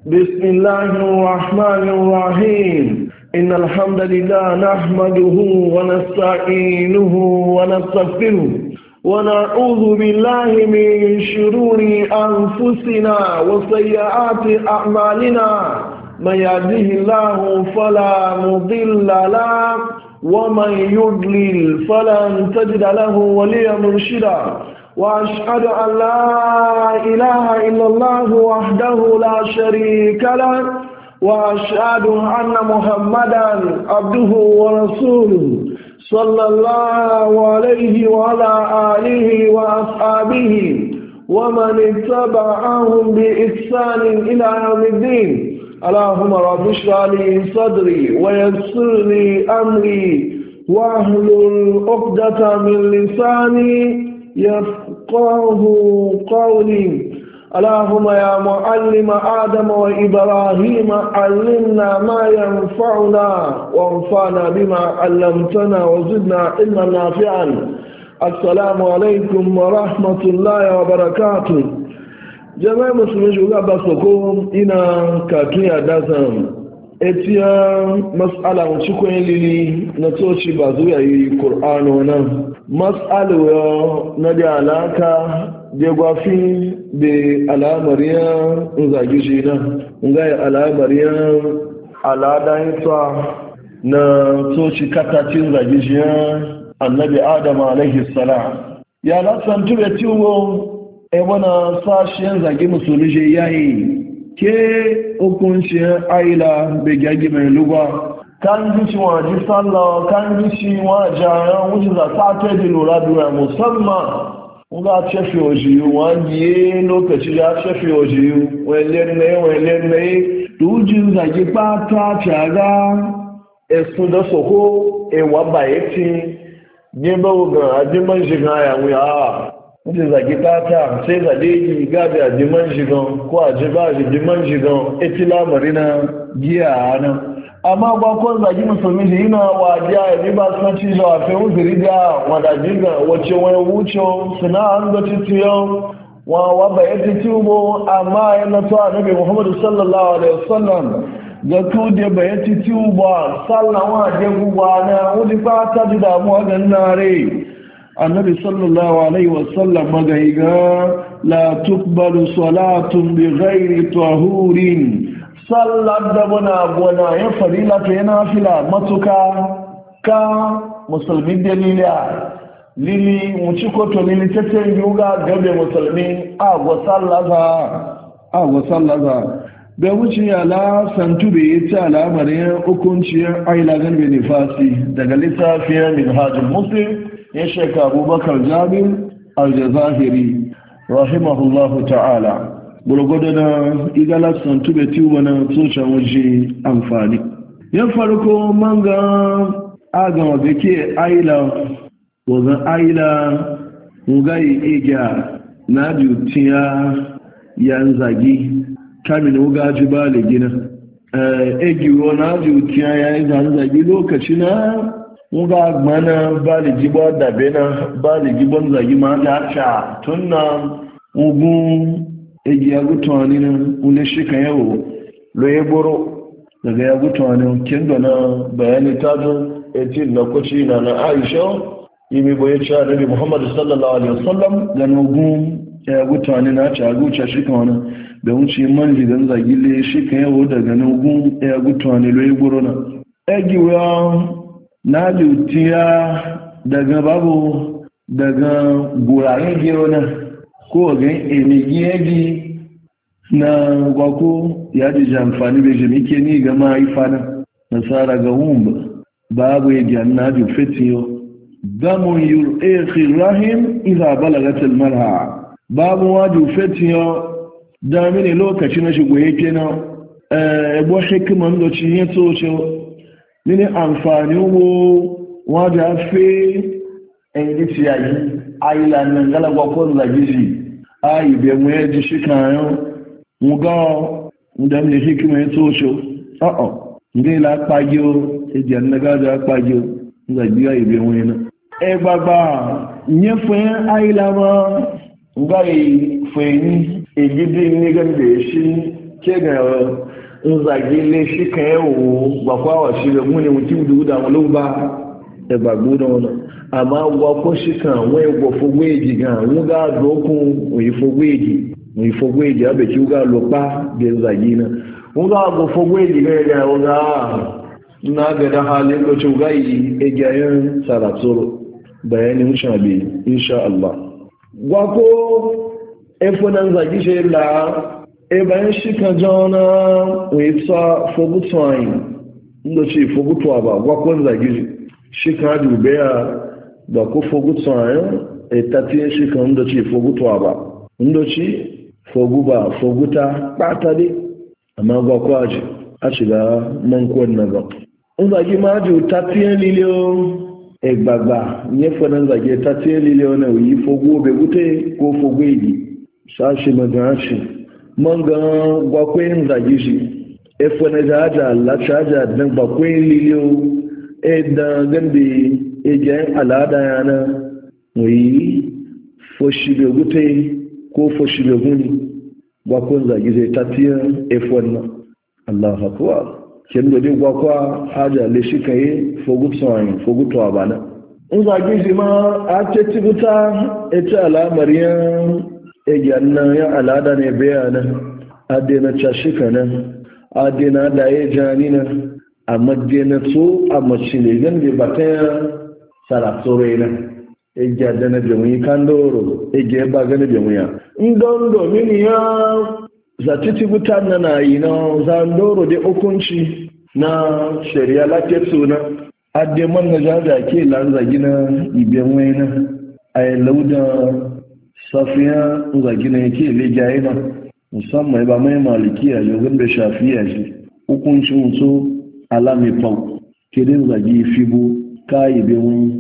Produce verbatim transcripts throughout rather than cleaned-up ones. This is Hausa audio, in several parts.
بسم الله الرحمن الرحيم إن الحمد لله نحمده ونستعينه ونستغفره ونعوذ بالله من شرور أنفسنا وسيئات أعمالنا من يهده الله فلا مضل له ومن يضلل فلن تجد له وليا مرشدا وأشهد أن لا إله إلا الله وحده لا شريك له وأشهد أن محمدا عبده ورسوله صلى الله عليه وعلى آله وأصحابه ومن اتبعهم بإحسان إلى يوم الدين. اللهم رب اشرح لي صدري ويسر لي أمري واحلل عقدة من لساني يفقه قولي. اللهم يا معلم آدم وإبراهيم علمنا ما ينفعنا وانفعنا بما علمتنا وزدنا علما نافعا. السلام عليكم ورحمة الله وبركاته. جماعة مسلمين شغال بسكم إنا كاكيا دازم etiyan mas'ala wuce kwen lili na toci ba zuwa yi ƙur'anu nan mas'ala na da alaka da gwafi da alamariyar zagi shi nan ga yi alamariyar aladayin tsa na toci katacin zagi shi annabi adam alaihi salam ya lasan tube tiwo e wana sashen zagi musulun shi yayi ke hukuncin aila bai gyagi mai lugwa kan gici wa ji sallah kan gici wa jaran wuce za ta ta di lura dura musamman ga cefe ojiyu wa yi lokaci ya cefe ojiyu wale ne wale ne dujin zagi pata caga esu da soko ewa bayeti gbe ogun adiman shiga ya wuya wọ́n zàgí pátá sai zàdé yìí gáàbí àjímán ṣigan kó àjíbá àjímán ṣigan etila marina giya ana amma gwakon zàgí musulmi da yi na wadiya ya riba sun ci zuwa fi wuziri da wadajiga wacce wani wuce suna an ga titiyon wa waba ya titiyo amma ya nato a nabi muhammadu sallallahu alaihi wasallam ga kude ba ya titiyo ba sallawa da guba na wani fata ji damuwa ganin nare النبي صلى الله عليه وسلم مغيغا لا تقبل صلاة بغير طهور صلى دبنا بنا يفريلة ينافلة متكا كا مسلمين دليلا للي مشكوتو للي تتين يوغا قبل مسلمين أغو صلى ذا أغو صلى ذا بوشي على سنتوبي تعالى مريم أكونشي عيلا غنب نفاسي دقلتا فيها من هذا المسلم ya sheka abubakar jabir aljazahiri rahimahullahu ta'ala gurgudu na igalatsan tube tuba na tsohon waje amfani ya farko manga agama beke aila wazan aila mugayi igya na jutiya yan zagi kamin ugaji ba da gina egiwo na jutiya ya yi zagi lokaci na nga gbana baligi ba dabe na baligi bon zagi ma da cha tunna ugun egi ya gutwani na ule shika yawo lo yeboro daga ya gutwani kendo na bayani tazo eti na kochi na na Aisha yimi boye cha nabi Muhammad sallallahu alaihi wasallam da ugun ya gutwani na cha gucha shika wana da wuce man ligan zagi le shika yawo daga ugun ya gutwani lo yeboro na egi wa na jutiya daga babu daga guraren gero ko gan emigiyegi na gwako ya ji jamfani bai jami ke ni ga mahaifa na nasara ga wumba babu ya gyan na jufetiyo damun yul'ekhi rahim iza balagatul marha babu wa jufetiyo damini lokaci na shigo yake na ebo hikiman doci ya tsoce nini amfani wo wọ́n dá fẹ́ ẹ̀yìn tí a yìí ayìlànà galagwakon zagiji a ibe mu ya ji shi kayan muga mudan da hikima ya tsoco a'a ndị la kpagiyo eji annaga da kpagiyo zagi a ibe mu yana e gbagba nyefe ayìlànà nga yi fẹ́ ní egide ní gan da ya shi ke ga in zage le shi kan yawo ba kwawa shi da mu ne mutum dubu da mu ba da ba gudu wani amma wa ko shi kan wai go fogweji ga mu ga dokun mu yi fogweji mu yi fogweji abe ki ga lopa da zage na mu ga go fogweji ga ga ga na ga da halin da ci ga yi e gayen saratsoro bayanin shabe insha Allah wa ko efonan zage shi la e bayan shi ka jona wetsa fogutwain ndo ci fogutwa ba gwakon zagi shi ka dube ya da ko fogutwain e tatiye shi ka ndo ci fogutwa ba ndo ci foguba foguta bata dai amma gwakwaji a shiga mankon na ga in zagi ma ji tatiye liliyo e gbagba nye fonan zagi tatiye liliyo na yi fogu begute ko fogweji sashi magashi manga gwakwai zagi shi efo na jaja lachaja dan gwakwai liliyo e da gambe ejen al'ada yana muyi foshibe gute ko foshibe guni gwakwai zagi zai tafiya efo na Allah hakuwa kin da dai gwakwa haja le shi kai fogutsoyin fogutowa bana in zagi shi ma a ce tibuta ita al'amariyan ejan nan ya alada ne bayanan adena cashika nan adena da ya jani nan a madina to a macile gan da bataya saratsore nan eja da na jami'i kandoro eja ba gani jami'a indon domin ya zatiti butan na na yi na zandoro da hukunci na shari'a lafiyar suna ademan na jaja ke lanzagi na ibiyan wai na a yi lauda safiya zagi na yake lejaye na musamman ba mai malikiya yanzu da shafiya shi hukuncin so alami fau kirin zagi fibo kayi bewin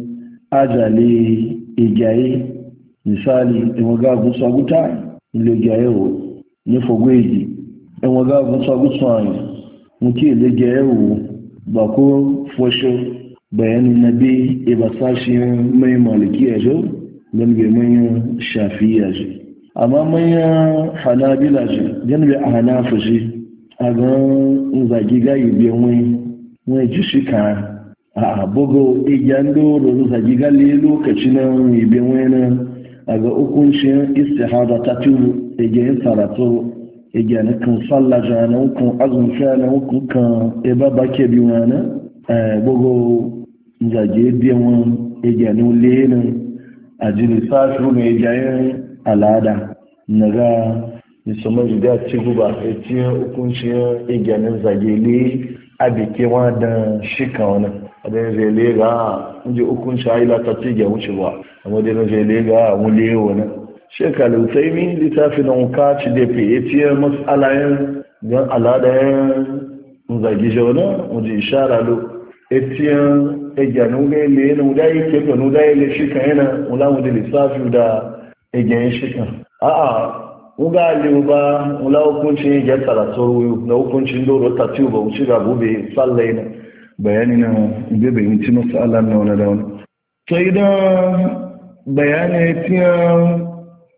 ajale ejaye misali in waga gusa guta lejaye o ni fogweji in waga gusa gusa ayi muke lejaye o ba ko fosho bayanin nabi e ba sashin mai malikiya jo don bai manyan shafiya shi amma manyan hanabila shi don bai a hanafa shi a gan zagi gayi biyan wani wani ji shi ka a abugo igyan doro zagi gali lokaci na mai biyan wani a ga hukuncin istihada ta turu igyan saratu igyan kan sallaja na hukun azumfiya na hukun kan eba bake biyu wani bugo zagi biyan wani igyan lenin a jini sashi mai jayen al'ada na ga musamman da ci guba a ciyar hukunciyar igyanin zagele a bikewa da shika wani a da zele ga inji hukunci haila ta ci gya wuce ba amma da na zele ga wule wani shekaru sai min littafi na wuka ci da fi ya ciyar matsalayen don al'adayen zagi jauna wajen ishara lo etiyan egyanin gaile na wudayi ke ga wudayi shi kan yana wula wuda lissafi da egyanin shi kan a'a wuga aliyu ba wula hukuncin ya gyar tsaratsar wuyu na hukuncin doro ta ciwo ba wuce ga gobe tsallai na bayani na bebe yanci masu allah na wani da wani to idan bayani tiyan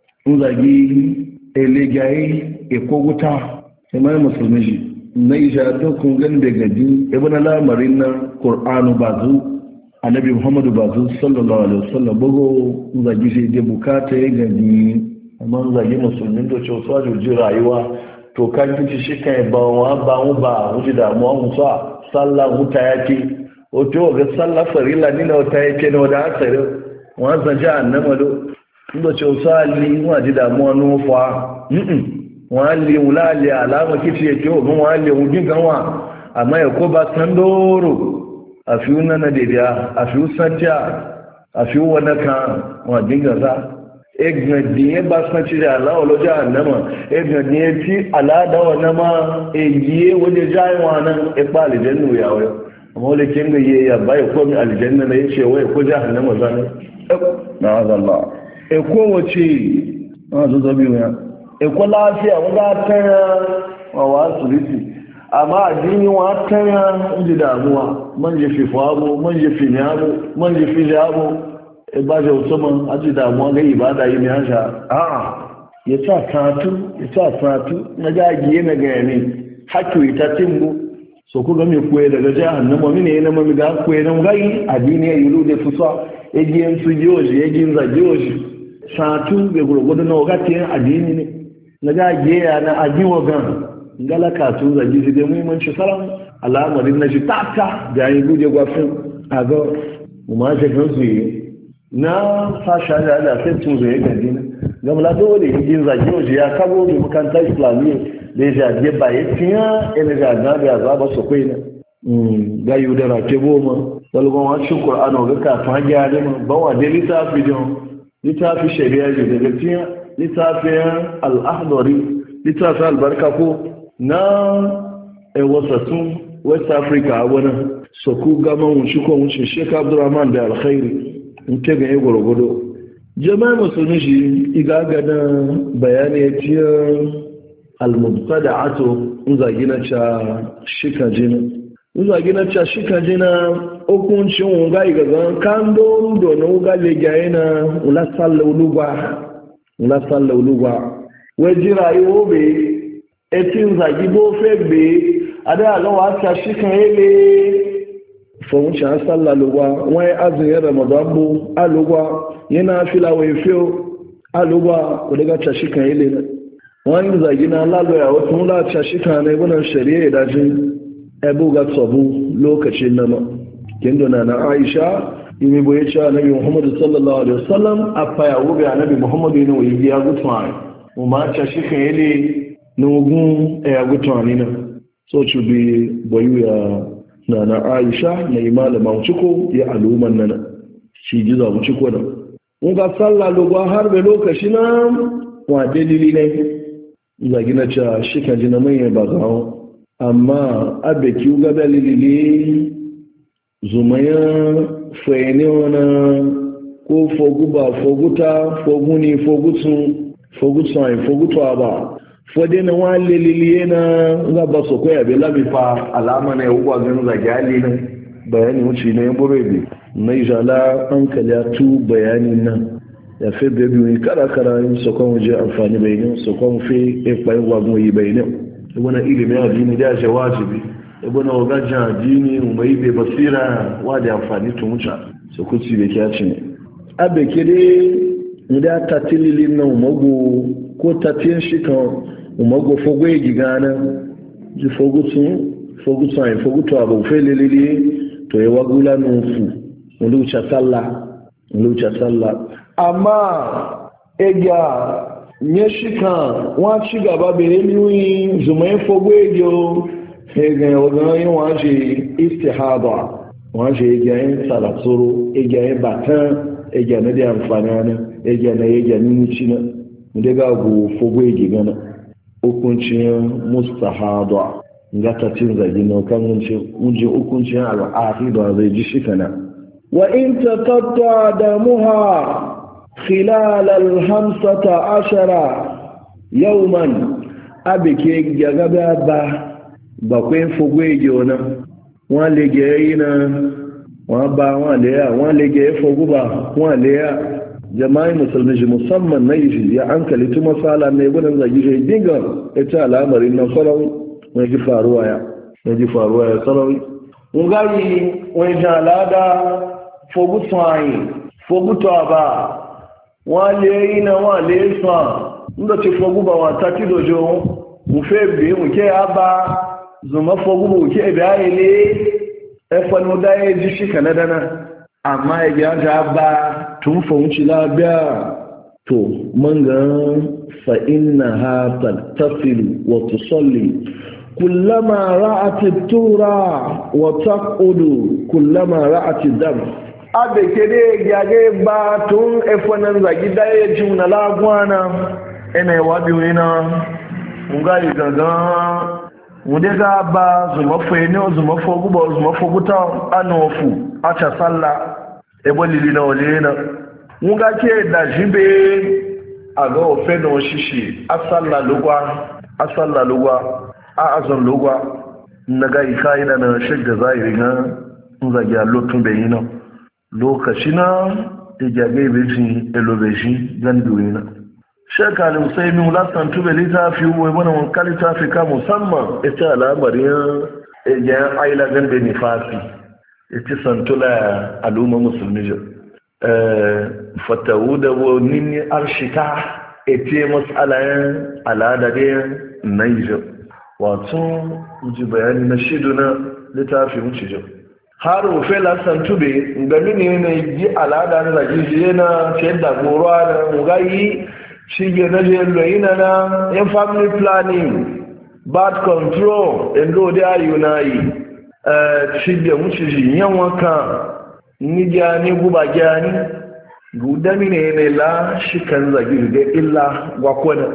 zagi elegayi ekoguta imai musulmi shi na isha dokun gan da gaji ibn lamarin na qur'anu bazu annabi muhammadu bazu sallallahu alaihi wasallam bugo zagi sai da bukata ya gaji amma zagi musulmin to ce wasu ji rayuwa to kan kici shi kai ba wa ba mu ba wuji da mu mu sa sallah huta yake o to ga sallah farilla ni na wata yake ne wada asare wa san ja annama do ndo ce wasu ali mu ji da mu no fa wọ́n lè wùn láàlẹ̀ àlámọ̀ kí ti ẹ̀kẹ́ ògùn wọ́n lè wùn gígan wà àmá ẹ̀kọ́ bá tán dóòrò àfíwú náà dèdè àfíwú sáńtíà àfíwú wọn kan wọ́n gígan sá ẹgbẹ̀dìyàn bá sáńtí rẹ̀ aláwọ̀ lọ́jọ́ ànámọ̀ ẹgbẹ̀dìyàn tí aláàdáwọ̀ náà máa èyí wọ́n lè já ìwọ̀n náà ẹ̀pá àlìjẹ́nù ìyàwó àmọ́ lè kí ń gbé yẹ àbá ẹ̀kọ́ mi àlìjẹ́nù náà yẹ ṣe wọ́n ẹ̀kọ́ já ànámọ̀ sáré ẹ̀kọ́ wọ́n ti wọ́n tó tọ́ bí wọn ẹ̀kọ́ láàáfíà wọ́n bá tẹ́yà wọ́n wá sùrìtì àmá àdínyí wọ́n tẹ́yà ń jì dàmúwa mọ́ jẹ́ fìfọ́ ábò mọ́ jẹ́ fìní ábò mọ́ jẹ́ fìlẹ̀ ábò ẹgbájẹ́ òtọ́mọ́ àti dàmúwa gẹ́ ìbádà yìí ní àṣà àà ya sa satu ya sa satu na gagiye na gane hakki ta timbo so ku ga me koyi daga jahannama mine na mami ga koyi nan gai adini yi lu da fusa egiyen su joji egin za joji satu be gurgudu na wakati adini ne na gagiye ya na adiwo gan ngala ka tu za ji da muhimmanci salam al'amarin na shi tata da yi guje gwafin a ga umarci kan su yi na fasha da ala sai tun zai gadi na gamla dole yin zage waje ya kabo da makantar islamiyya da ya jaje ba ya fiya ina ga gabi a zaba su kwai na ga yi da rake goma dalgon wacin ƙur'ano ga kafin hajiya da ma bawa da littafi don littafi shari'a da daga fiya littafin al'adari littafin albarka ko na wasatun west africa a wani so ku gama wuce ko wuce sheik abdurrahman da alkhairi in ke ganye gwargwado jama'a musulmi shi igagada bayani ya fiye almubta da ato in zagi na ca shika jina in zagi na ca shika jina hukuncin wunga igazan kando da na wuga legaye na ulasan laulugwa wajen rayuwa bai etin zagi bofe bai ada alawa ta shi kan ele fon cha salla lugwa wai azun ramadan bu alugwa yana fila wai fio alugwa daga ta shi kan ele wani zagi na lalo ya wato la ta shi kan ne wannan shari'a da jin abu ga tsabu lokacin nan kendo na na Aisha yimi boye cha annabi Muhammad sallallahu alaihi wasallam afa ya wubi annabi Muhammad ne wai ya gutwa umma ta shi kan ele nugun ya gutwa ne na so ci bi bayu ya na na Aisha na imala mawuciko ya aluman nana shi ji za mu ciko da mun ga sallah lugwa har da lokaci na wa dalili ne za gina cha shi kan ji na mai ba zawo amma abe ki ga dalili zumaya fene wana ko foguba foguta foguni fogutun fogutun fogutwa ba fode na wale liliye na nga ba so ko ya be labi fa alama na yuwa gan za gali na bayani wuce ne burebe na ijala an kala tu bayani na ya fe be bi kara kara in so ko je amfani bayani so ko fe e pai wa mu yi bayani ibuna ilimi addini da jawajibi ibuna wagaja addini mai be basira wa da amfani tun wuce so ku ci be kiyaci ne abe kede nda tatilili na mago ko tatin shi kan umago fogo yi gana ji fogutun fogutun ayi fogutu abu felelele to yi wagula nufu olucha sallah olucha sallah amma ega nye shika wa ci gaba bere miwi zumai fogo ejo ega ogan yin wa je istihada wa je ega yin salatsoro ega yin batan ega na da amfani ega na ega ni ci na daga go fogo yi gana hukuncin mustahada ga tacin zagi na kan wunce hukuncin al'ahida zai ji shi kana wa in taqatta damuha khilal al-hamsata ashara yawman abike gagaba ba bakwai fogwe jona wa lege yina wa ba wa le ya wa lege foguba wa le ya jama'i musulmi musamman na yi ya an kalitu masala ne gudun zagi shi dinga ita al'amarin na sarawi wani ji faruwa ya wani ji faruwa ya sarawi ngari wani jalada fogutu ayi fogutu aba wale yi na wale sa inda ce foguba wa ta ti dojo mu fe bi mu ke aba zuma foguba mu ke bi ayi ne efanu da ya ji shi kanadana amma ya ja ba tun fahimci labiya to manga fa inna ha tattasilu wa tusalli kullama ra'ati tura wa taqudu kullama ra'ati dam abe kede yage ba tun efonan zagi da ya juna lagwana ina wabi wina ngai gaga mudega ba zuma fene zuma foguba zuma foguta anofu acha sallah ebolili na olena nga ke da jibe aga ofe no shishi asalla lugwa asalla lugwa a azan lugwa naga ikaida na shigga zairi na nzagi lotun bayina lokaci na ijage beji elobeji ganduina shekalin sai min lasan tube littafi wai mana wanka littafi ka musamman ita al'amarin ejiyan aila gan da nifasi ita santula al'umma musulmi jo fatawu da wani arshika ita matsalayen al'adadayen naijo wato ji bayani na shidu na littafi wuce jo har rufe lasan tube gami ne na yi al'ada na zagijiye na ce da goro da mugayi shige na je na na yan family planning bad control endo da ayu na yi eh shige muci ji yan waka ni gani guba gani gudami ne ne la shikan zagi da illa gwakona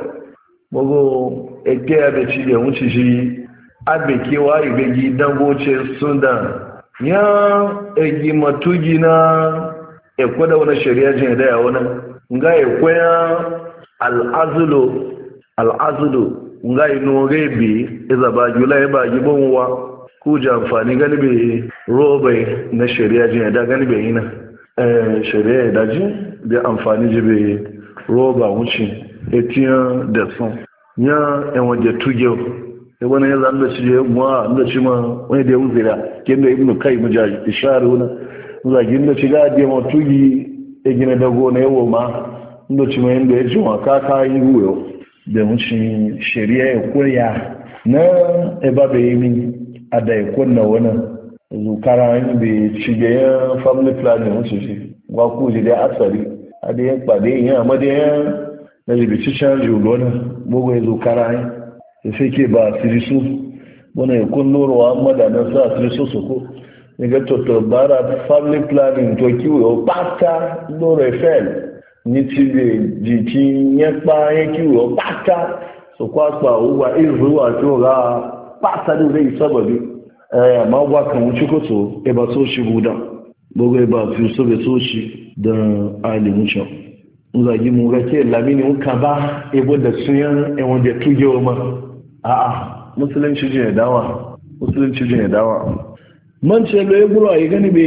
bogo eke abe shige muci ji abe kewa ibe gi dangoce sundan ya egi matugi na ekwada wani shari'a jin da ya wani nga ekwaya al'azulu al'azulu nga ino rebi iza ba jula ya ba gibon wa ku ji amfani ganibe robai na shari'a jin da ganibe ina shari'a da ji da amfani jibe roba wuce etiyan da sun ya yan waje tuge ya wani ya zan da shi ya gwa da shi ma wani da ya wuzira kin da ibnu kai mujaji isharu na zagin da shiga da ma tugi ya gina dago na yawo ma ndo ci mai da ya ji wa kaka yi ruwa da mucin shari'a ya koya na eba bai yi min a da ya kunna wani zukara yi bai shige ya family planning wuce shi wa ku ji da asari a da ya kpade yin amma da ya na libici can julo na bugu ya zukara yi da sai ke ba sirisu wani ya kun norowa madanan sa sirisu su ko daga toto bara family planning to kiwo pata lórí fẹ́ẹ̀lì ní ti lè jìjì yẹn pa yẹn kiwo pata sọkọ́ àpá òwúwa ìrúwà tí ó ra pata ní ilé ìsọ́bọ̀bí àmọ́ wà kàn wọ́n chikoto ẹba tó ṣe buda gbogbo ẹba fi sóbe tó ṣe don alimucan nzagi mu rake lamini wuka ba ebo da suyan ẹwọn da tuge wa ma a'a musulunci jin dawa musulunci jin dawa man ce lo yeguro ay gani be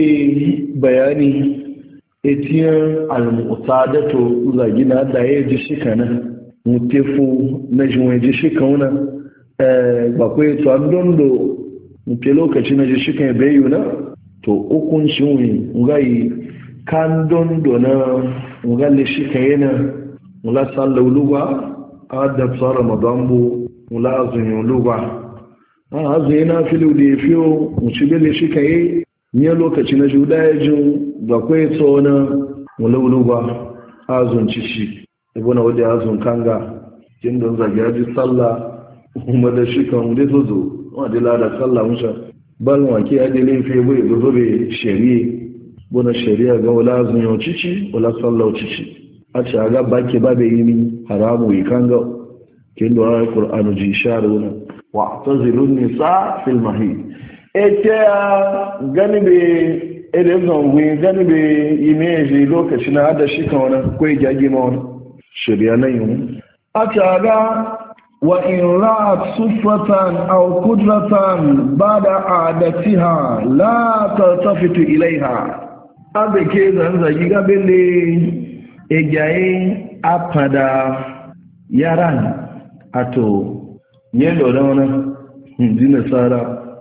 bayani etiyan al-mu'tadatu zagina da yaji shikana mutefu na jinwe ji shikauna eh ba ko to andondo muke lokaci na ji shikan bayuna to ukun shinwi ngai kan dondo na ngalle shikayena mula sallu lugwa adab sara madambu mula azun lugwa a zai na filo da ya fiyo muci bele shi ka yi niya lokaci na juda ya jin ga kwai tsona wulawulu ba azun cici ibuna wadda azun kanga jin don zagi ya ji sallah kuma da shi kan wude zozo wadda lada sallah musha bal wake ya dele fi bai zo zo bai shari'a buna shari'a ga wala azun yau cici wala sallah cici a ce a ga baki ba bai yi min haramu yi kanga kin da wani qur'anu ji sharu na wa'tazilu nisa fil mahid ete gani be edezon wi gani be image lokaci na hada shi kan wannan ko jage ma wannan shirya nan yin ataga wa in ra'at sufratan aw qudratan ba'da adatiha la taltafitu ilaiha abeke zan zagi gabele ejaye apada yaran ato yelo da wani ji nasara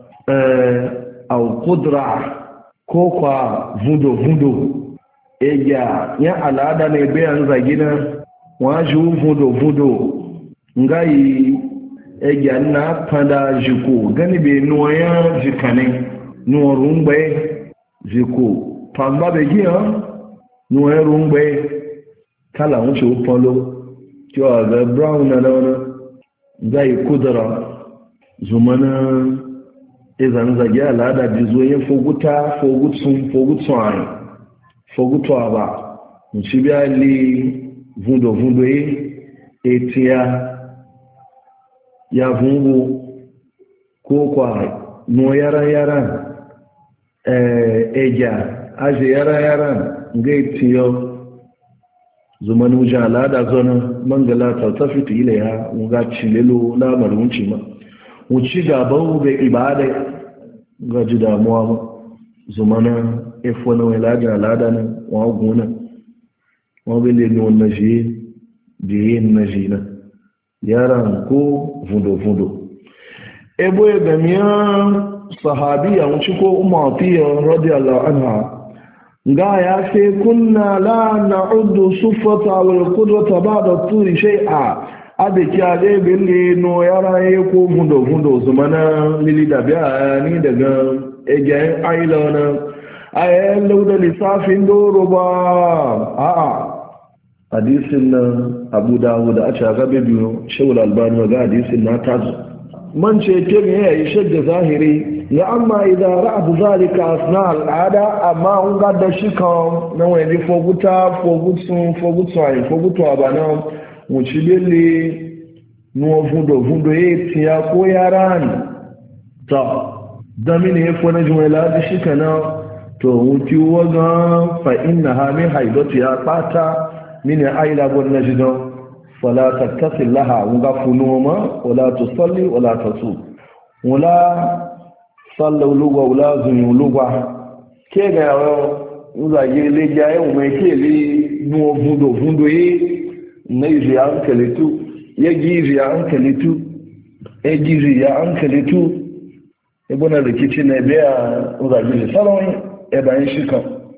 au kudra ko kwa vudo-vudo eya ya al'ada ne bayan zagina waju vudo-vudo ngayi eya na fada jiko gani be nuwayen jikane nuwarun gbe jiko fagba be giya nuwayen rungbe kala wuce upolo kiwa ga brown na wani zai kudura zumana izan zage al'ada da zoyin foguta fogutsun fogutsun fogutuwa ba ci biya li vundo vundo yi etiya ya vungu ko kwa no yaran yaran eja aje yaran yaran ga etiyo zuman wujen al'ada zona mangala ta tafi ta ile ya nga cilelo lamarin wuce ma wuce gaban ga ibada ga ji damuwa ma zumana efo na wani lajin al'ada na wa gona wa bele ne wannan shi da yin na jina yaran ko fundo-fundo ebo ya gamiya sahabiya wuce ko umarfiyar radiyallahu anha ga ya ce kunna la na'uddu suffata wal qudrata ba'da turi shay'a adaki ade bille no yaraye ko fundo fundo zumana lili da biya ni daga ejen ailona ayen lauda lisafin doro ba a a hadisin nan Abu Dawud a ca gabe biyo Shawul Albani ga hadisin na tazo man ce ke ne yayi shadda zahiri ya amma idan ra'ad zalika asna al'ada amma un ga da shi kan na wani foguta fogutsun fogutsu ai fogutu abana mu ci belle no fundo fundo e tiya ko yaran ta damini e fona jumela da shi kana to wuti waga fa innaha min haidati ya pata min aila gon najido fala tattasil laha un ga funoma wala tusalli wala tasu wala sallau lugwa wula zunyu lugwa ke ga yawon zage le jaye mai ke le nuwa fundo fundo yi na yi ya hankali tu ya gizi ya hankali tu ya gizi ya hankali tu ya buna rikici na biya zage le salon ya bayan shikan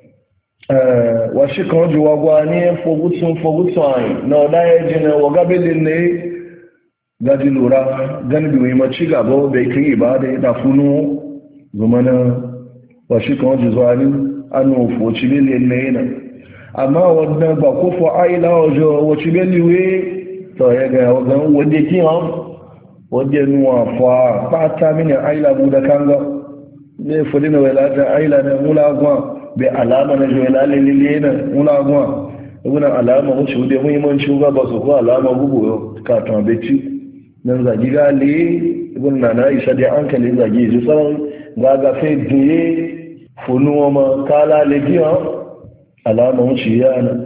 wa shikan wajen wagwa ne fogutsun fogutsun ayi na wada ya jina waga belin ne gaji lura gani biyu maci gaba bai kai ba da ya dafunu zumana ba shi kan wajen zuwa ni an nufoci miliyan na yana amma wadda ba kofo aila wajen wace miliwe ta ya ga wajen wadda kiyan wadda nuwa fa fata mini aila buda kanga ne fudi na welata aila na mulagwa bai alama na juwela lilile na mulagwa wani alama wuce wadda muhimmanci ga ba su ko alama gugu yau katon abeci nan zagi gali ibn nana isa da hankali zagi ji tsawon gagafe duye funuwa ma kala legiya alama wuce ya na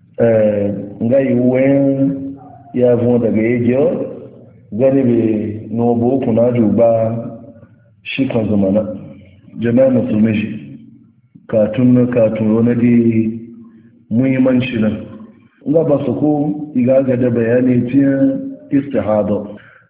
ngayi wen ya zuwa daga yagiyo gani bai nobo kuna juba shi kan zamana jama'a musulmi shi katun na katun wani di muhimmanci nan nga ba su ko igaga da bayani tiyan istihada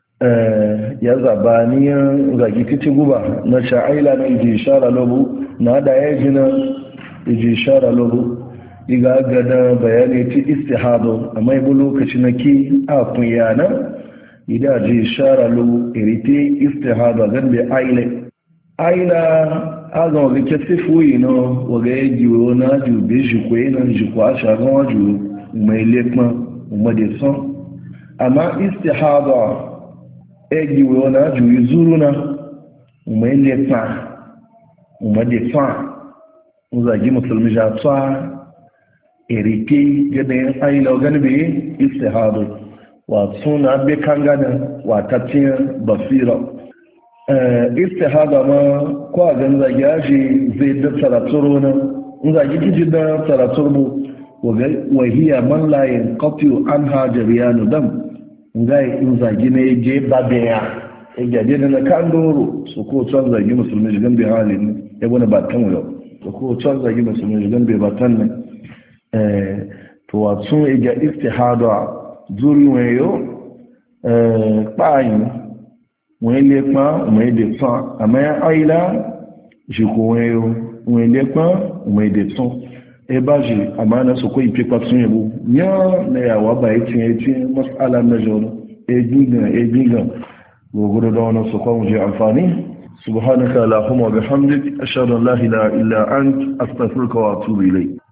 ya zabaniyan zagi titi guba na sha'aila na iji shara lobu na da ya jina iji shara lobu iga gada bayani ti istihado amma ibu lokaci na ki a kunyana ida ji shara lobu iriti istihado gan bai aile aila azan waga ke sifuyi na waga ya jiwo na jube jikwe na jikwa shagan waju mai lekma umade son amma istihado egi wo na ju zuru na umai le fa umai de fa uza gi musulmi ja tsa erike gane aila gane be istihadu wa suna be kangana wa tatin basira eh istihada ma ko gan za yaji zai da taratsuro na uza gi kiji da taraturbu wa hiya man la yanqati anha jariyanu dam ngai in zagi ne je babeya e gade na kan doro su ko tsan zagi musulmi jigan bai halin ya gona ba tan yau su ko tsan zagi musulmi jigan bai ba tan ne eh to watsu e ga istihada zuri wayo eh payin wọ́n lè pán ọmọ èdè tán àmọ́ àìlá ìṣèkò wọn yóò wọ́n lè pán ọmọ èdè tán ẹbá jì àmọ́ àná sọkọ́ ìpépa tún yẹ̀wò yán lẹ́yàwó àbáyé tí ẹ tí mọ́sálà mẹ́jọ ẹgbígan ẹgbígan gbogbo dáwọn sọkọ́ wọn jẹ́ àǹfààní subhanaka allahumma wa bihamdik ashhadu an la ilaha illa ant astaghfiruka wa atubu ilayk